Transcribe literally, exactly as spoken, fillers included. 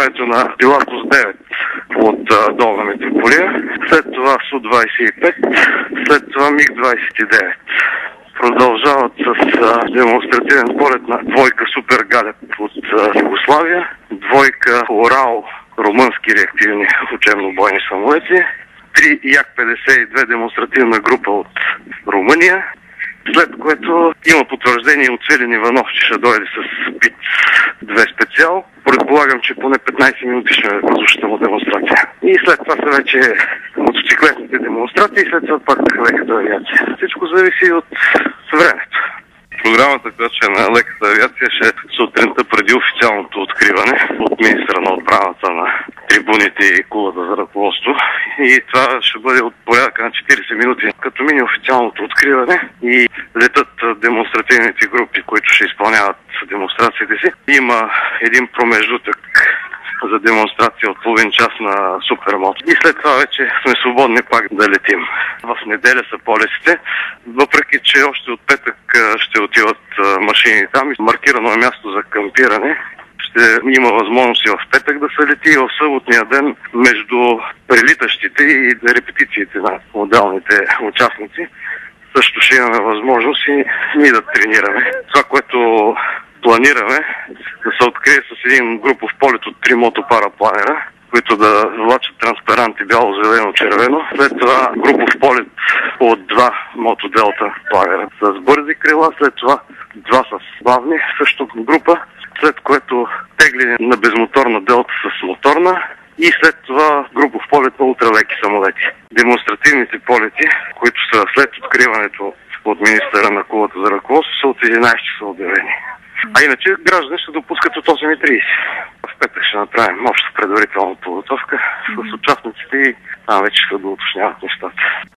изстрелването на Пилатус девет от Долна Митрополия, след това Су двадесет и пет, след това Миг двадесет и девет. Продължават с а, демонстративен полет на двойка Супер Галеб от а, Югославия, двойка Орал, румънски реактивни учебно-бойни самолети, три Як петдесет и две демонстративна група от Румъния, след което има потвърждение от Свилен Иванов, че ще дойде с Пиц две специал. Предполагам, че поне петнайсет минути ще е въздушната му демонстрация. И след това са вече мотоциклетните демонстрации и след това пак леката авиация. Всичко зависи от времето. Програмата, която ще е на леката авиация, ще е сутринта преди официалното откриване от министра на отбраната на трибуните и кулата за ръководство. И това ще бъде от порядъка на четирийсет минути, като мине официалното откриване и летат демонстративните групи, които ще изпълняват демонстрациите си. Има един промеждутък за демонстрация от половин час на супермото. И след това вече сме свободни пак да летим. В неделя са полетите, въпреки че още от петък ще отиват машини там и маркирано е място за кампиране. Ще има възможност и в петък да се лети и в съботния ден между прилитащите и репетициите на отделните участници. Също ще имаме възможност и ние да тренираме. Това, което планираме, да се открие с един групов полет от три мотопарапланера, които да влачат транспаранти бяло, зелено, червено. След това групов полет от два мотоделта планера с бързи крила, след това два с бавни, също група, след което тегляне на безмоторна делта с моторна и след това групов полет на ултралеки самолети. Демонстративните полети, които са след откриването от министъра на кулата за ръководство, са от единайсет часа обявени. А иначе граждани ще допускат от осем и трийсет. В петък ще направим обща предварителна подготовка с участниците и там вече ще да уточняват нещата.